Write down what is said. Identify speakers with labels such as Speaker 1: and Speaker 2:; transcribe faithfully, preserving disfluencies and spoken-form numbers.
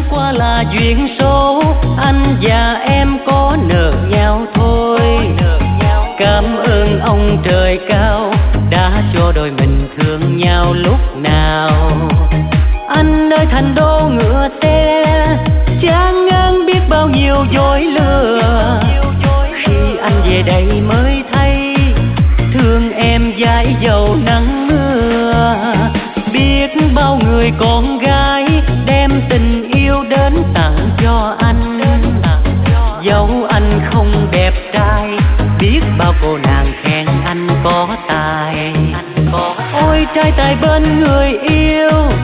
Speaker 1: qua là duyên số, anh và em có nợ nhau thôi. Cảm ơn ông trời cao đã cho đôi mình thương nhau lúc nào. Anh nơi thành đô ngựa te, chán ngán biết bao nhiêu dối lừa. Khi anh về đây mới thấy thương em dãi dầu nắng mưa. Biết bao người con gái đem tình yêu đến tặng cho anh. Dẫu anh không đẹp trai, biết bao cô nàng khen anh có tài. Ôi trai tài bên người yêu,